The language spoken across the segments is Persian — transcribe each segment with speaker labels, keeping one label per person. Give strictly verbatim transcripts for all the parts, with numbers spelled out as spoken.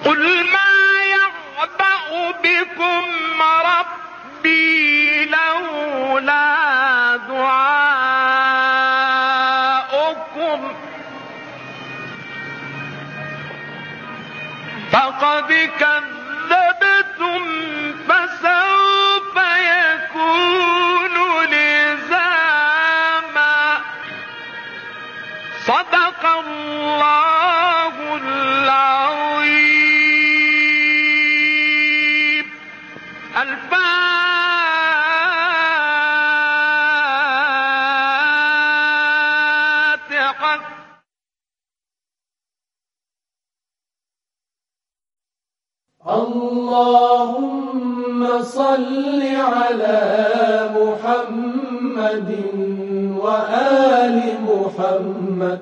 Speaker 1: قل ما يعبأ بكم ربي لولا دعاؤكم فقد كذبتم فسوف يكون لزاما صدق الله العظيم. الفاتحة.
Speaker 2: اللهم صل على محمد وآل محمد.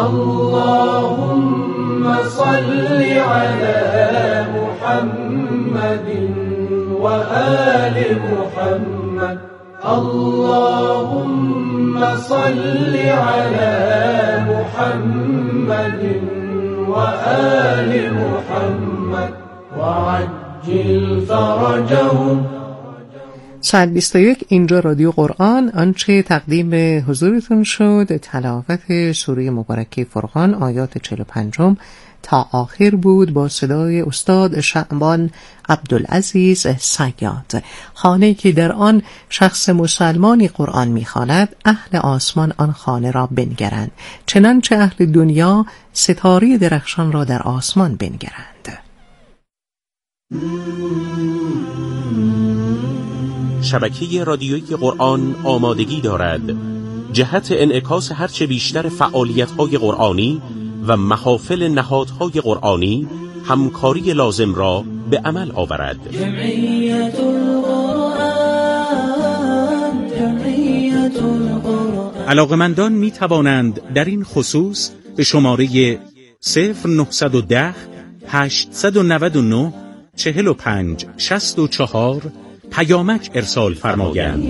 Speaker 2: اللهم صل على محمد وآل محمد. اللهم صل على محمد وآل محمد وعجل فرجهم.
Speaker 3: ساعت بیست و یک اینجا رادیو قرآن. آنچه تقدیم به حضورتون شد تلاوت سوره مبارکه فرقان آیات چهل و پنج تا آخر بود با صدای استاد شعبان عبدالعزیز صیاد. خانه‌ای که در آن شخص مسلمانی قرآن می‌خواند، اهل آسمان آن خانه را بنگرند چنانچه اهل دنیا ستاره درخشان را در آسمان بنگرند.
Speaker 4: شبکه رادیویی قرآن آمادگی دارد جهت انعکاس هرچه بیشتر فعالیت‌های قرآنی و محافل نهادهای قرآنی همکاری لازم را به عمل آورد.
Speaker 2: جمعیت القرآن، جمعیت القرآن.
Speaker 4: علاقمندان می توانند در این خصوص به شماره صفر نهصد و ده هشتصد و نود و نه چهل و پنج شصت و چهار پیامک ارسال فرمایند.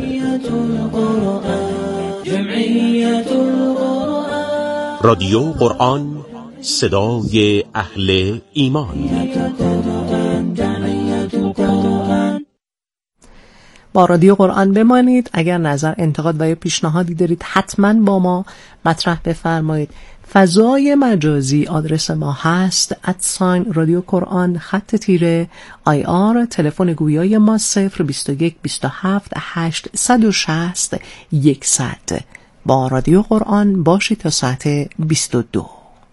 Speaker 4: رادیو قرآن، صدای اهل ایمان.
Speaker 3: با رادیو قرآن بمانید. اگر نظر، انتقاد و یا پیشنهادی دارید حتما با ما مطرح بفرمایید. فضای مجازی آدرس ما هست ادساین رادیو قرآن خط تیره آی آر. تلفن گویای ما صفر بیست و یک بیست و هفت هشتصد و شصت صد. با رادیو قرآن باشید تا ساعت بیست و دو.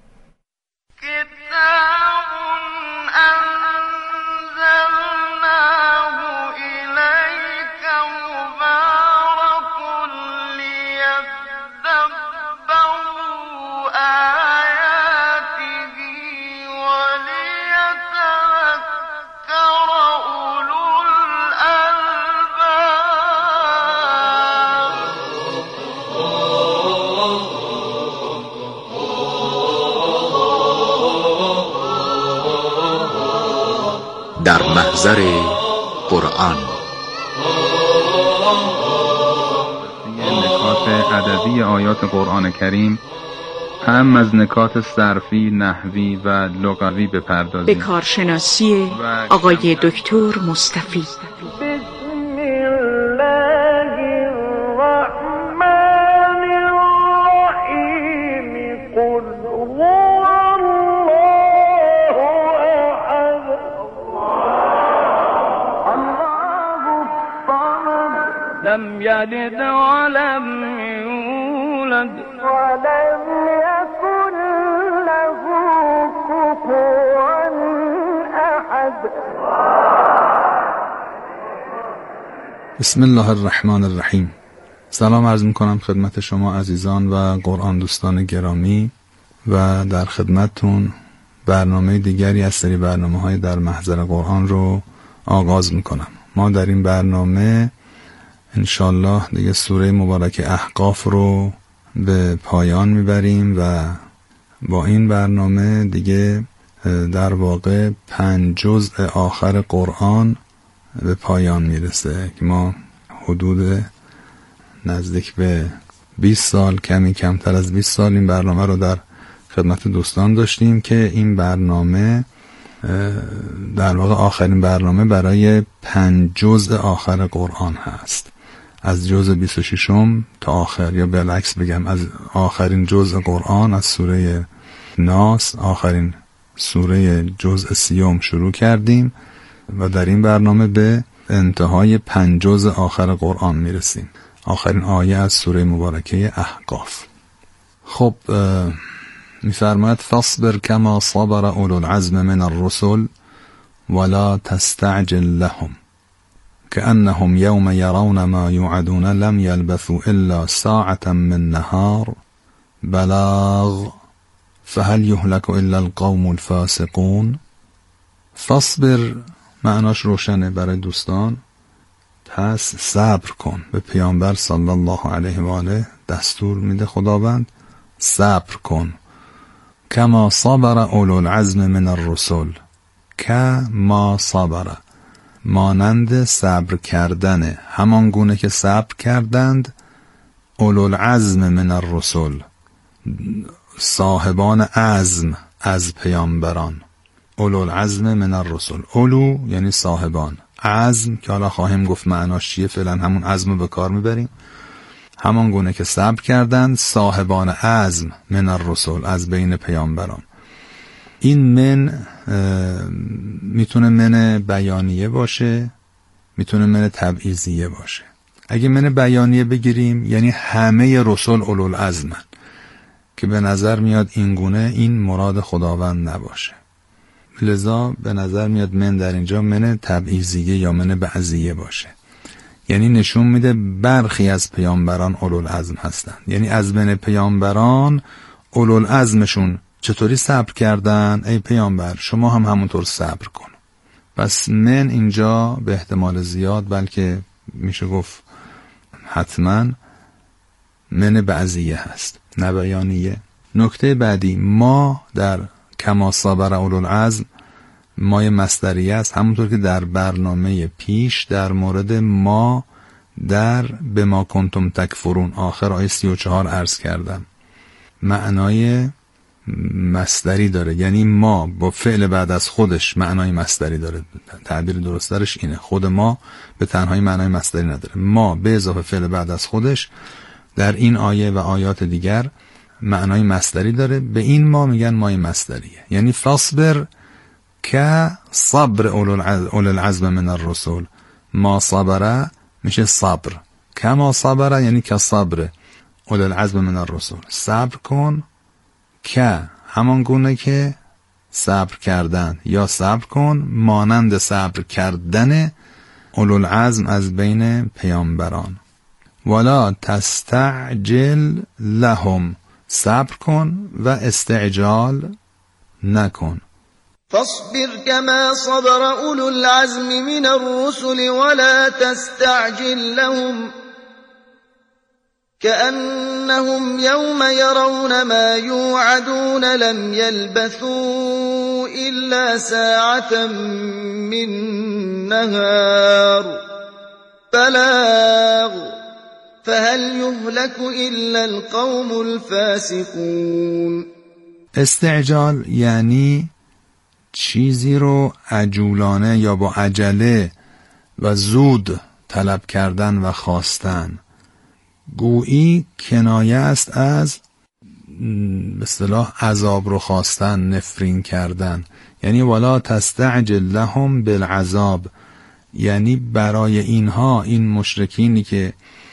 Speaker 5: در محضر قرآن
Speaker 6: نکات ادبی آیات قرآن کریم هم از نکات صرفی، نحوی و لغوی بپردازیم.
Speaker 7: به کارشناسی آقای دکتر مصطفی.
Speaker 1: لم يلد ولم يولد ولم يكن له كفوا أحد.
Speaker 6: بسم الله الرحمن الرحیم. سلام عرض میکنم خدمت شما عزیزان و قرآن دوستان گرامی و در خدمتتون برنامه دیگری از سری برنامه‌های در محضر قرآن رو آغاز میکنم. ما در این برنامه انشالله دیگه سوره مبارک احقاف رو به پایان میبریم و با این برنامه دیگه در واقع پنج جزء آخر قرآن به پایان میرسه که ما حدود نزدیک به بیست سال، کمی کمتر از بیست سال این برنامه رو در خدمت دوستان داشتیم که این برنامه در واقع آخرین برنامه برای پنج جزء آخر قرآن هست، از جزء بیست و ششم تا آخر، یا بالعکس بگم از آخرین جزء قرآن از سوره ناس، آخرین سوره جزء سیوم شروع کردیم و در این برنامه به انتهای پنج جزء آخر قرآن میرسیم، آخرین آیه از سوره مبارکه احقاف. خب میفرماید فاصبر کما صبر اولو العزم من الرسل ولا تستعجل لهم كأنهم يوم يرون ما يوعدون لم يلبثوا إلا ساعة من نهار بلاغ فهل يهلك إلا القوم الفاسقون. فاصبر معناش روشنه برای دوستان، پس صبر کن. به پیامبر صلی الله علیه و آله دستور میده خداوند صبر کن. کما صبر اولو العزم من الرسل، کما صبر مانند صبر کردن، همان گونه که صبر کردند اولو العزم من الرسل، صاحبان عزم از پیامبران. اولو العزم من الرسل، اولو یعنی صاحبان، عزم که حالا خواهیم گفت معناش چیه، فعلا همون عزم رو به کار میبریم. همان گونه که صبر کردند صاحبان عزم من الرسل، از بین پیامبران. این من میتونه من بیانیه باشه، میتونه من تبعیضیه باشه. اگه من بیانیه بگیریم یعنی همه رسول اولو العزمن، که به نظر میاد این گونه این مراد خداوند نباشه، لذا به نظر میاد من در اینجا من تبعیضیه یا من بعضیه باشه، یعنی نشون میده برخی از پیامبران اولو العزم هستند، یعنی از بین پیامبران اولو العزمشون چطوری صبر کردن، ای پیامبر شما هم همونطور صبر کن. پس من اینجا به احتمال زیاد، بلکه میشه گفت حتما من بعضیه هست، نه بیانیه. نکته بعدی، ما در کما صبر اولو العزم مای مصدریه است، همونطور که در برنامه پیش در مورد ما در بما کنتم تکفرون آخر آیه سی و چهار عرض کردم، معنای مصدری داره، یعنی ما با فعل بعد از خودش معنای مصدری داره. تعبیر درست درش اینه، خود ما به تنهایی معنای مصدری نداره، ما به اضافه فعل بعد از خودش در این آیه و آیات دیگر معنای مصدری داره. به این ما میگن مای مصدریه، یعنی فاصبر که صبر اولو العزم من الرسل، ما صبره میشه صبر، کما صبره یعنی که صبر اولو العزم من الرسل، صبر کن که همان گونه که صبر کردن، یا صبر کن مانند صبر کردن اولو العزم از بین پیامبران. ولا تستعجل لهم، صبر کن و استعجال نکن.
Speaker 1: فاصبر كما صبر أولو العزم من الرسل ولا تستعجل لهم كأنهم يوم يرون ما يوعدون لم يلبثوا إلا ساعة من نهار بلاغ فهل يهلك إلا القوم الفاسقون.
Speaker 6: استعجال یعنی چیزی رو عجولانه یا با عجله و زود طلب کردن و خواستن، گویی کنایه است از به اصطلاح عذاب رو خواستن، نفرین کردن. یعنی ولا تستعجل لهم بالعذاب، یعنی برای اینها، این مشرکینی که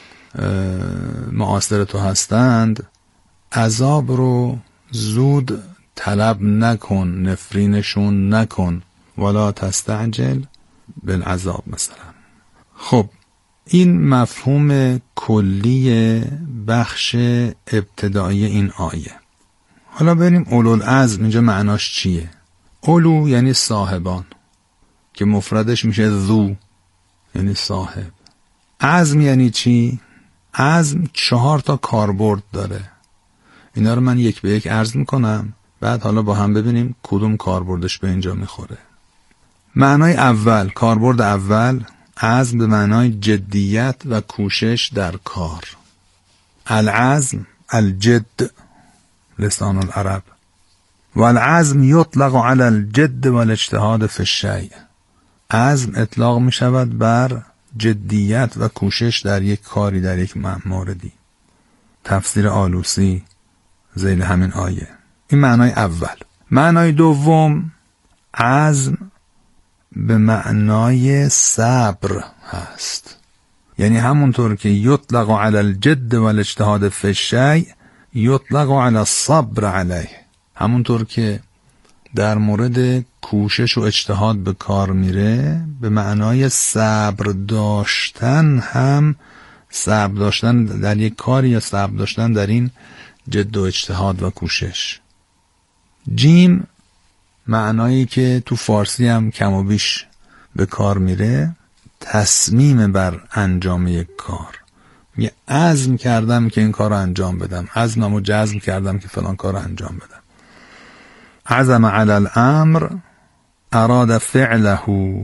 Speaker 6: معاصر تو هستند، عذاب رو زود طلب نکن، نفرینشون نکن. ولا تستعجل بالعذاب مثلا. خب این مفهوم کلی بخش ابتدایی این آیه. حالا بریم اولو العزم اینجا معناش چیه؟ اولو یعنی صاحبان که مفردش میشه ذو، یعنی صاحب. عزم یعنی چی؟ عزم چهار تا کاربرد داره، اینا رو من یک به یک عرض میکنم، بعد حالا با هم ببینیم کدوم کاربردش به اینجا میخوره. معنای اول، کاربرد اول، عزم به معنای جدیت و کوشش در کار. العزم، الجد، لسان العرب. والعزم یطلق علی الجد والاجتهاد فی الشیء. عزم اطلاق می شود بر جدیت و کوشش در یک کاری، در یک موردی. تفسیر آلوسی ذیل همین آیه. این معنای اول. معنای دوم، عزم به معنای صبر هست. یعنی همونطور که یطلق علی الجد والاجتهاد فی الشیء یطلق علی الصبر علیه. همونطور که در مورد کوشش و اجتهاد به کار میره، به معنای صبر داشتن هم، صبر داشتن در یک کاری یا صبر داشتن در این جد و اجتهاد و کوشش. جیم معنایی که تو فارسی هم کم و بیش به کار میره، تصمیم بر انجام یک کار. میگه عزم کردم که این کار رو انجام بدم، عزمم و جزم کردم که فلان کار رو انجام بدم. عزم علی الامر اراد فعله.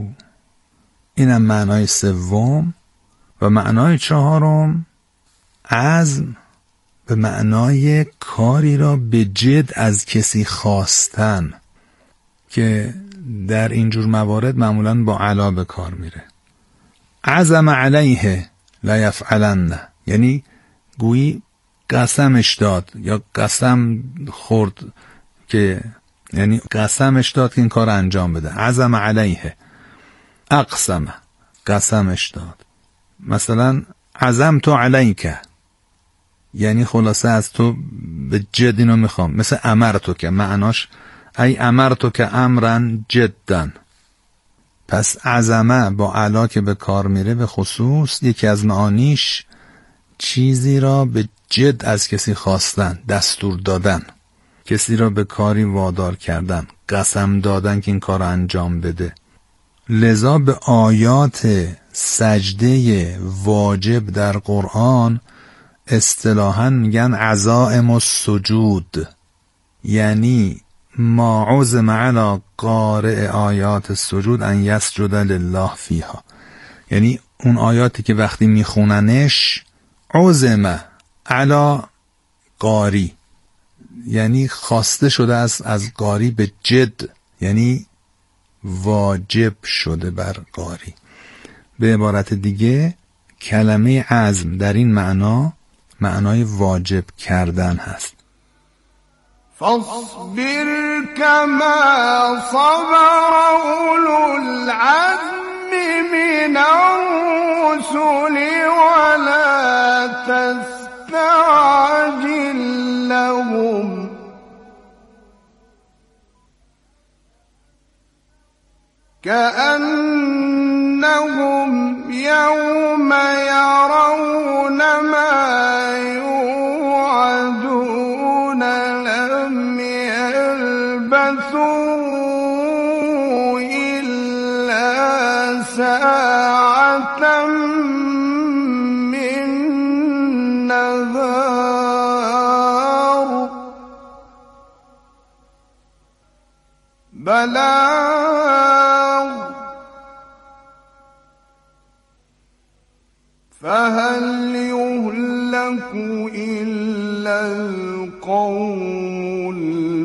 Speaker 6: اینم معنای سوم. و معنای چهارم، عزم به معنای کاری را به جد از کسی خواستن، که در اینجور موارد معمولاً با علا به کار میره. عزم علیه لا یفعلن، یعنی گویی قسمش داد یا قسم خورد، که یعنی قسمش داد که این کار انجام بده. عزم علیه، اقسم، قسمش داد. مثلا عزمت علیک، یعنی خلاصه از تو به جد اینو میخوام. مثل امرتو که معناش ای امرتو که امرن جدن. پس عزمه با علا که به کار میره، به خصوص یکی از معانیش چیزی را به جد از کسی خواستن، دستور دادن، کسی را به کاری وادار کردن، قسم دادن که این کار انجام بده. لذا به آیات سجده واجب در قرآن اصطلاحاً میگن عزائم السجود، یعنی ما عزم علی قارئ آیات السجود ان یسجد لله فیها. یعنی اون آیاتی که وقتی میخوننش عزم علی قاری، یعنی خواسته شده است از قاری به جد، یعنی واجب شده بر قاری. به عبارت دیگه کلمه عزم در این معنا معنای واجب کردن هست.
Speaker 2: فاصبر كما صبر أولو العزم من الرسل ولا تستعجل لهم كأنهم يوم يرون ما يوعدون لم يلبثوا إلا ساعة من نهار بلاغ فهل يهلك إلا القوم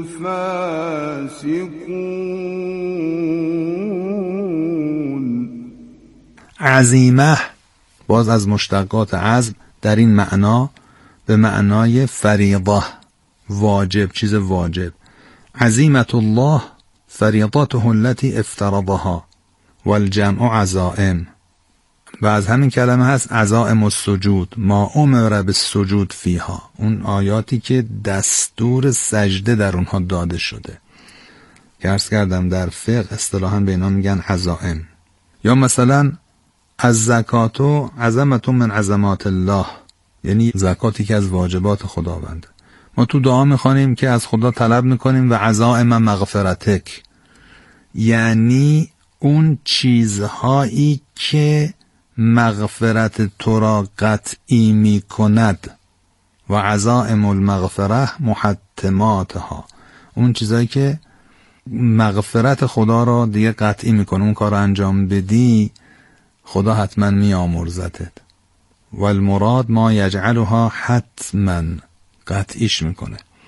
Speaker 2: الفاسقون.
Speaker 6: عزیمه باز از مشتقات عزم در این معنا به معنای فریضه، واجب، چیز واجب. عزیمت الله فریضته التي افترضها والجمع عزائم. و از همین کلمه هست عزائم السجود، ما امر بالسجود فیها، اون آیاتی که دستور سجده در اونها داده شده. که عرض کردم در فقه اصطلاحاً به اینا میگن عزائم. یا مثلا از زکاتو عظمت من عظمات الله، یعنی زکاتی که از واجبات خداونده. ما تو دعا میخوانیم که از خدا طلب میکنیم و عزائم مغفرتک، یعنی اون چیزهایی که مغفرت تو را قطعی می کند. و عزائم المغفره محتماتها، اون چیزهایی که مغفرت خدا را دیگه قطعی میکنه، اون کار رو انجام بدی خدا حتما می آمرزتت. و المراد ما یجعلها حتما، قطعیش میکنه.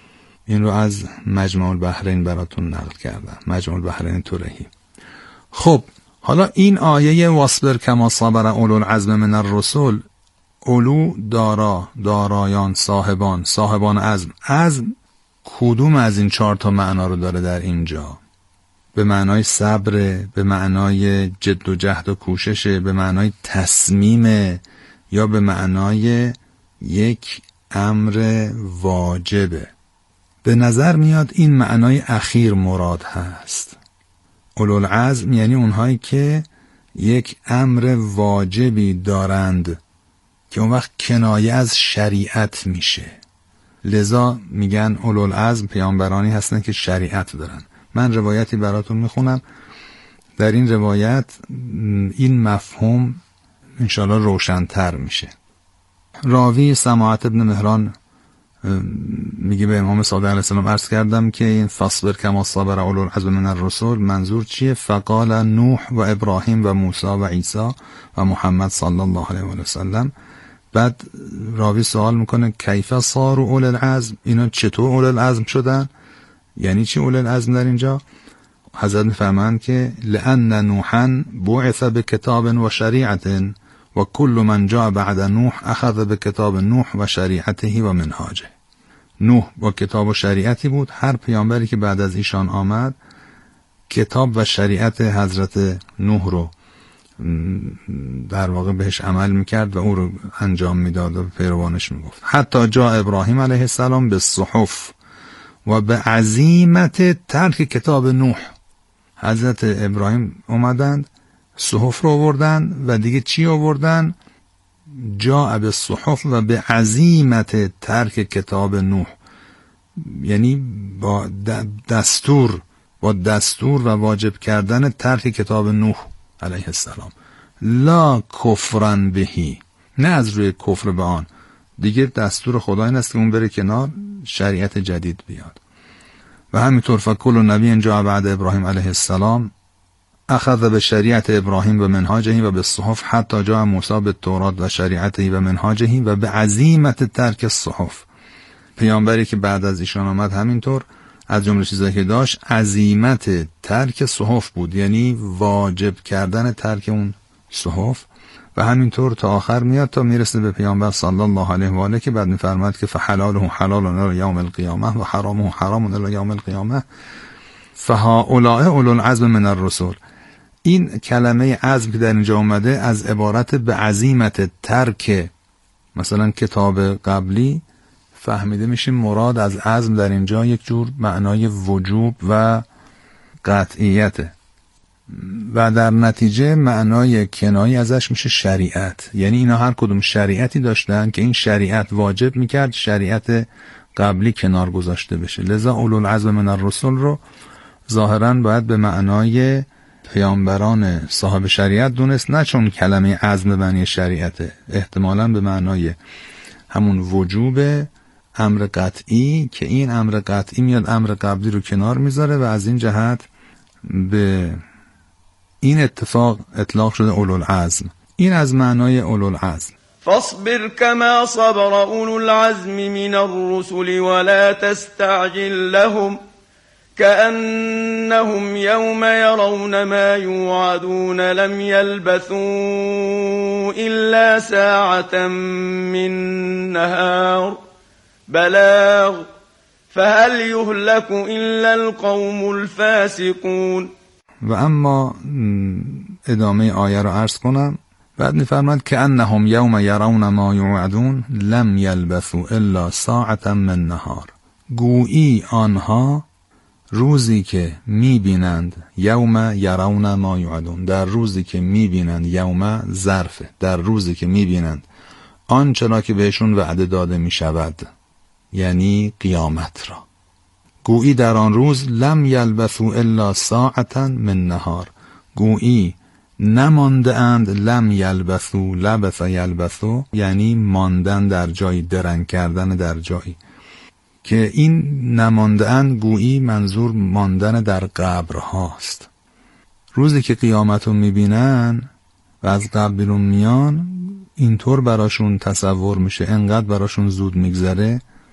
Speaker 6: این رو از مجمع البحرین براتون نقل کردم، مجمع البحرین ترهی. خب حالا این آیه واصبر کما صبر اولو العزم من الرسل، اولو دارا، دارایان، صاحبان، صاحبان عزم. عزم کدوم از این چهار تا معنا رو داره در اینجا؟ به معنای صبر، به معنای جد و جهد و کوشش، به معنای تصمیم، یا به معنای یک امر واجبه؟ به نظر میاد این معنای اخیر مراد هست. اولوالعزم یعنی اونهایی که یک امر واجبی دارند که اون وقت کنایه از شریعت میشه، لذا میگن اولوالعزم پیامبرانی هستن که شریعت دارن. من روایتی براتون میخونم، در این روایت این مفهوم انشاءالله روشن‌تر میشه. راوی سماعت ابن مهران میگه به امام صادق علیه السلام عرض کردم که این فاصبر کما صبر اولو العزم من الرسل منظور چیه؟ فقال نوح و ابراهیم و موسی و عیسی و محمد صلی الله علیه و سلم. بعد راوی سوال میکنه کیف صاروا اولو العزم، اینا چطور اولو العزم شدن؟ یعنی چی اولو العزم در اینجا؟ حضرت میفرمایند که لأن نوحا بعث بکتاب و شریعت و کل من جاء بعد نوح اخذ بکتاب نوح و شریعته و منهاجه. نوح با کتاب و شریعتی بود، هر پیامبری که بعد از ایشان آمد کتاب و شریعت حضرت نوح رو در واقع بهش عمل میکرد و او رو انجام میداد و پیروانش میگفت. حتی جا ابراهیم علیه السلام به صحف و به عزیمت ترک کتاب نوح. حضرت ابراهیم اومدند صحف رو آوردن و دیگه چی آوردن؟ جا به صحف و به عزیمت ترک کتاب نوح، یعنی با دستور با دستور و واجب کردن ترک کتاب نوح علیه السلام. لا کفرن بهی، نه از روی کفر به آن، دیگه دستور خدا این است که اون بره کنار، شریعت جدید بیاد. و همینطور فکل نبی جاء بعد ابراهیم علیه السلام اخذ به شریعت ابراهیم و منهاجه و به صحف حتی جاء موسی به تورات و شریعته و منهاجه و به عزیمت ترک الصحف. پیامبری که بعد از ایشان آمد همینطور از جمله چیزایی که داشت عزیمت ترک صحف بود، یعنی واجب کردن ترک اون صحف. و همینطور تا آخر میاد تا میرسه به پیامبر صلی الله علیه و آله که بعد میفرماد که فحلاله حلال الی یوم القیامه و حرامه حرام الی یوم القیامه فهؤلاء اولو العزم من الرسل. این کلمه عزم که در اینجا اومده از عبارت به عزیمت ترک مثلا کتاب قبلی فهمیده میشه مراد از عزم در اینجا یک جور معنای وجوب و قطعیته و در نتیجه معنای کنایی ازش میشه شریعت. یعنی اینا هر کدوم شریعتی داشتن که این شریعت واجب میکرد شریعت قبلی کنار گذاشته بشه، لذا اولو العزم من الرسل رو ظاهراً باید به معنای پیامبران صاحب شریعت دونست، نه چون کلمه عزم معنی شریعته، احتمالاً به معنای همون وجوب امر قطعی که این امر قطعی میاد امر قبلی رو کنار میذاره و از این جهت به این اتفاق اطلاق شده اولو العزم. این از معنای اولو العزم.
Speaker 8: فاصبر كما صبر اولو العزم من الرسل ولا تستعجل لهم كأنهم يوم يرون ما يوعدون لم يلبثوا إلا ساعة من نهار بلاغ فهل يهلك إلا القوم الفاسقون.
Speaker 6: و اما ادامه آیه رو عرض کنم. بعد میفرماد که انهم یوم یرون ما یوعدون لم یلبثوا الا ساعة من نهار. گویی آنها روزی که میبینند، یوم یرون ما یوعدون، در روزی که میبینند، یوم ظرفه، در روزی که میبینند آنچه را که بهشون وعده داده میشود، یعنی قیامت را. گویی در آن روز لم یلبثوا الا ساعة من نهار، گویی نمانده اند، لم یلبثوا، لبث یلبثوا یعنی ماندن در جایی، درنگ کردن در جایی، که این نمانده اند گویی منظور ماندن در قبر هاست. روزی که قیامت رو میبینن و از قبر بیرون میان اینطور براشون تصور میشه، انقدر براشون زود میگذره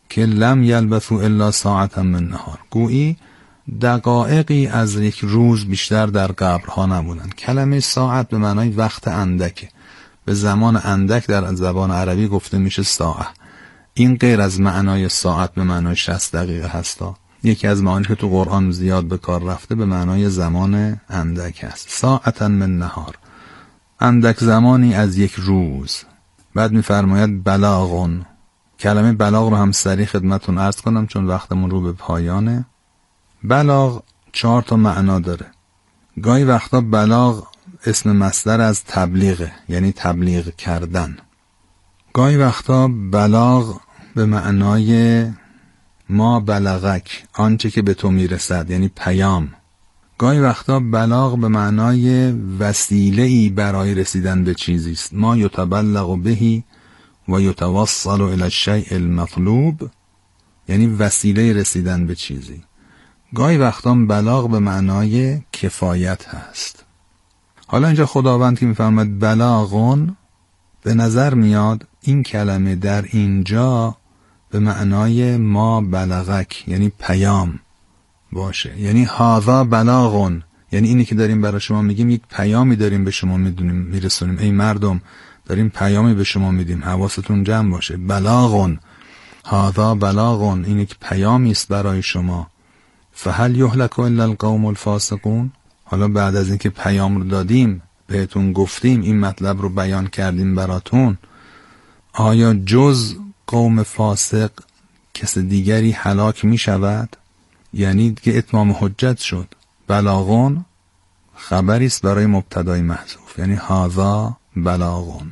Speaker 6: که لم یلبثوا الا ساعتا من نهار، گویی دقایقی از یک روز بیشتر در قبرها نبودند. کلمه ساعت به معنای وقت اندکه، به زمان اندک در زبان عربی گفته میشه ساعه. این غیر از معنای ساعت به معنای شصت دقیقه هستا. یکی از معانی که تو قرآن زیاد به کار رفته به معنای زمان اندک است. ساعتا من نهار، اندک زمانی از یک روز. بعد میفرماید بلاغون. کلمه بلاغ رو هم سریع خدمتون عرض کنم چون وقتمون رو به پایانه. بلاغ چهار تا معنا داره. گاهی وقتا بلاغ اسم مصدر از تبلیغه، یعنی تبلیغ کردن. گاهی وقتا بلاغ به معنای ما بلغک، آنچه که به تو میرسد، یعنی پیام. گاهی وقتا بلاغ به معنای وسیله‌ای برای رسیدن به چیزی است. ما یتبلغ بهی و یتوصل الی الشیء المطلوب، یعنی وسیله رسیدن به چیزی. گاهی وقتا بلاغ به معنای کفایت هست. حالا اینجا خداوند که میفرماید بلاغون، به نظر میاد این کلمه در اینجا به معنای ما بلغک، یعنی پیام باشه. یعنی هذا بلاغون، یعنی اینی که داریم برای شما میگیم یک پیامی داریم به شما میدونیم میرسونیم. ای مردم داریم پیامی به شما میدیم، حواستون جمع باشه. بلاغون، هذا بلاغون، این یک پیامی است برای شما. فهل یهلک الا القوم الفاسقون. حالا بعد از اینکه پیام رو دادیم، بهتون گفتیم، این مطلب رو بیان کردیم براتون، آیا جز قوم فاسق کس دیگری هلاک می شود؟ یعنی که اتمام حجت شد. بلاغون خبری است برای مبتدای محذوف، یعنی هذا بلاغون.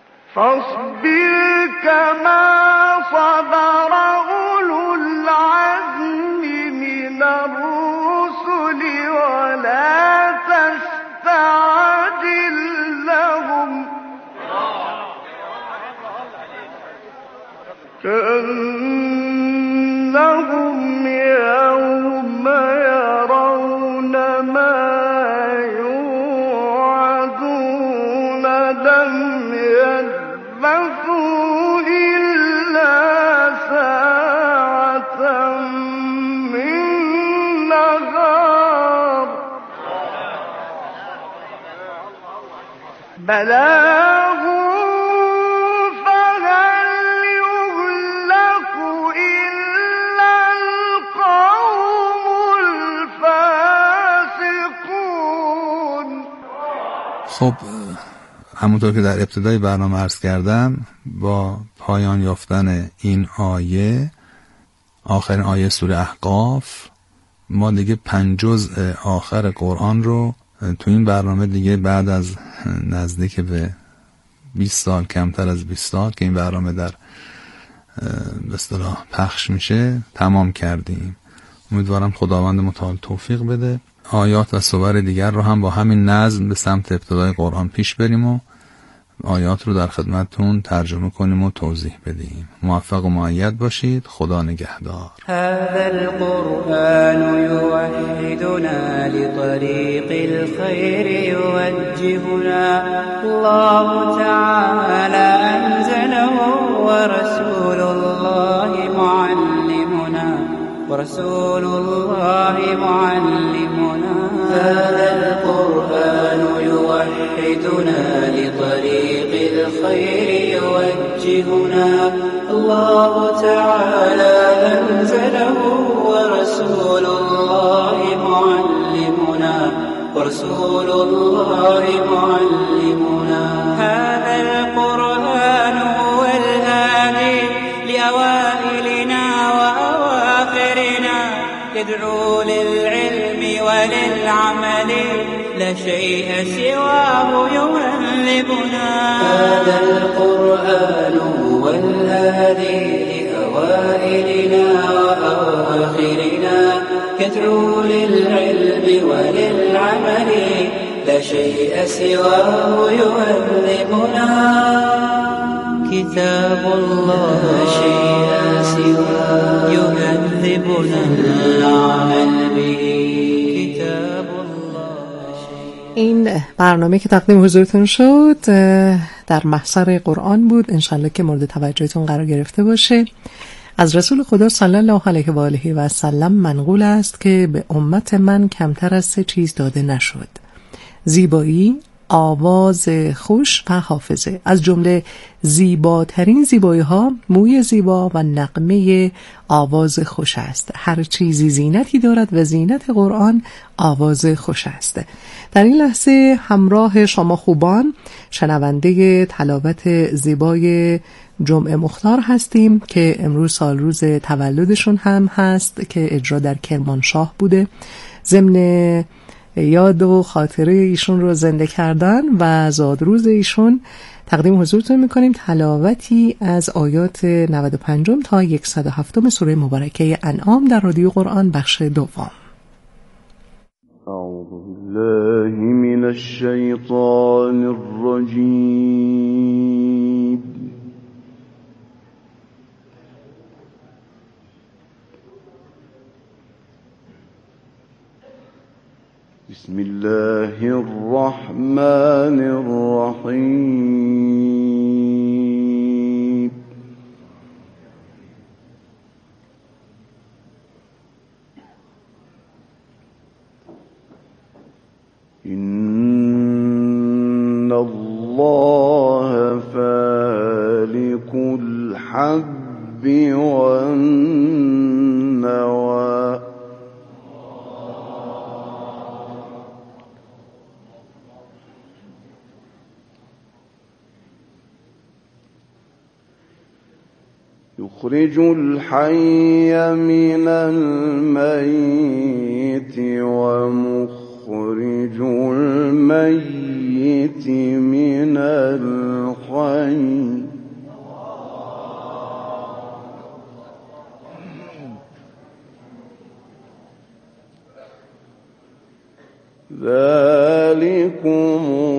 Speaker 2: فاصبر كما صبر أولو العزم من الرسل ولا تستعجل لهم كأنهم يوم يرون ما يوعدون لم يلبثوا إلا ساعة من نهار بلاغ فهل يهلك إلا القوم الفاسقون.
Speaker 6: خب همونطور که در ابتدای برنامه عرض کردم، با پایان یافتن این آیه، آخرین آیه سوره احقاف، ما دیگه پنج جزء آخر قرآن رو تو این برنامه دیگه بعد از نزدیک به بیست سال، کمتر از بیست سال که این برنامه در به اصطلاح پخش میشه، تمام کردیم. امیدوارم خداوند متعال توفیق بده آیات و صور دیگر رو هم با همین نظم به سمت ابتدای قرآن پیش بریم و آیات رو در خدمتتون ترجمه کنیم و توضیح بدیم. موفق و مؤید باشید. خدا نگهدار.
Speaker 9: هذا القرآن يوحدنا لطريق الخير يوجهنا الله تعالى أنزله ورسول الله معلمنا ورسول الله معلمنا هذا القرآن يوحدنا لطريق الخير يوجهنا الله تعالى أنزله ورسول الله معلمنا ورسول الله معلمنا هذا القرآن هو الهادي لأوائلنا وأواخرنا يدعو للعلم وللعمل لا شيء سواه يهذبنا هذا القرآن هو الهادي لأوائلنا وأواخرنا يدعو للعلم وللعمل لا شيء سواه يهذبنا كتاب الله لا شيء سواه يهذبنا العمل به كتاب الله.
Speaker 3: این برنامه که تقدیم حضورتون شد در محضر قرآن بود، انشالله که مورد توجهتون قرار گرفته باشه. از رسول خدا صلی الله علیه و آله و سلم منقول است که به امت من کمتر از سه چیز داده نشد: زیبایی، آواز خوش و حافظه. از جمله زیباترین زیبایی ها موی زیبا و نغمه آواز خوش است. هر چیزی زینتی دارد و زینت قرآن آواز خوش است. در این لحظه همراه شما خوبان شنونده تلاوت زیبای جمعه مختار هستیم که امروز سال روز تولدشون هم هست که اجرا در کرمانشاه بوده. ضمن یاد و خاطره ایشون رو زنده کردن و زادروز ایشون تقدیم حضورتون میکنیم تلاوتی از آیات نود و پنج تا صد و هفت سوره مبارکه انعام در رادیو قرآن بخش دوم.
Speaker 8: اعوذ بالله من الشیطان الرجیم. بسم الله الرحمن الرحیم. إن الله فالق الحب والنوى يخرج الحي من الميت ومخرج الميت من الحي ذلكم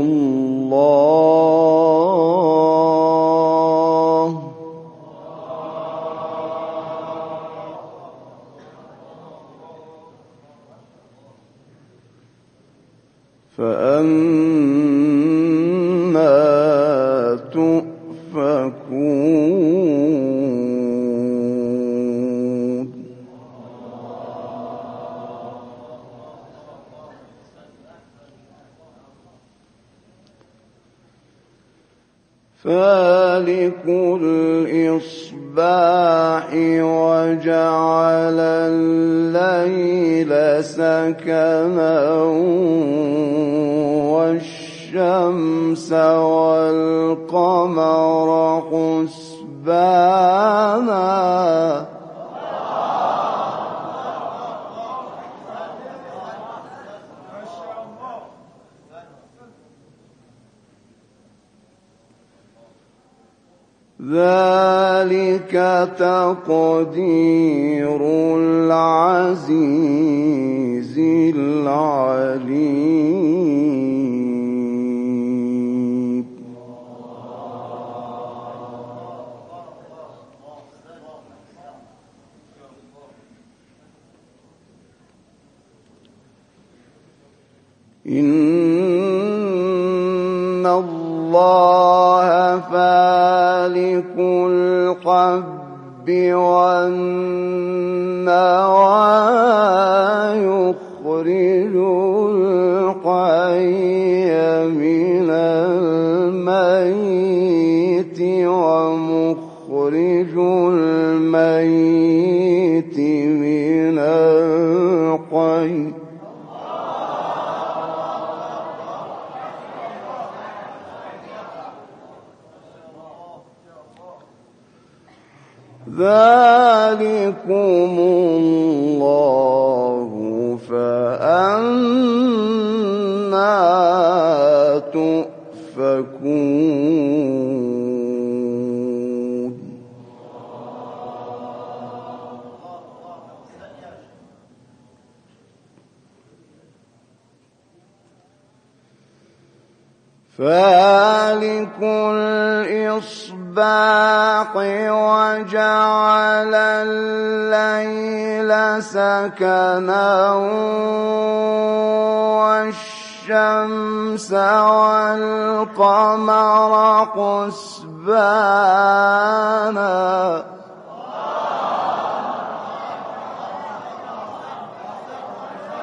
Speaker 8: الله فأنا تؤفكون. فالق الإصباح وجعل الليل سكنا والشمس والقمر حسبانا ذلك تقدير العزيز العليم. إن الله فالق الحب والنوى يخرج الحي من الميت ومخرج الميت من الحي ذلكم الله فأنا تؤفكون. فالق الإصباح وجعل الليل سكنا والشمس والقمر حسبانا